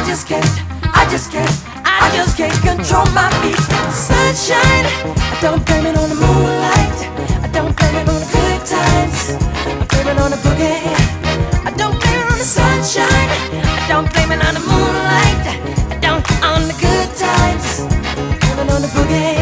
I just can't control my feet. Sunshine, I don't blame it on the moonlight. I don't blame it on the good times. I blame it on the boogie. I don't blame it on the sunshine. I don't blame it on the moonlight. I don't on the good times. I blame it on the boogie.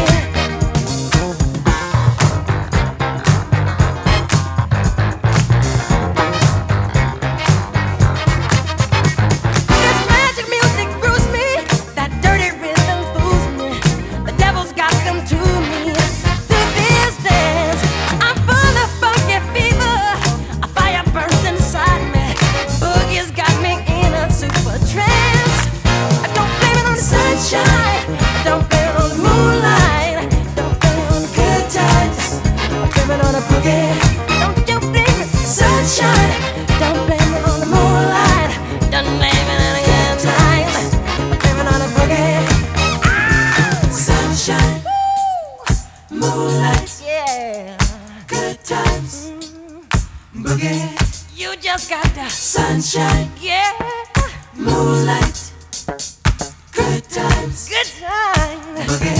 Moonlight, yeah, good times, boogie. You just got the sunshine, yeah. Moonlight, good times, boogie.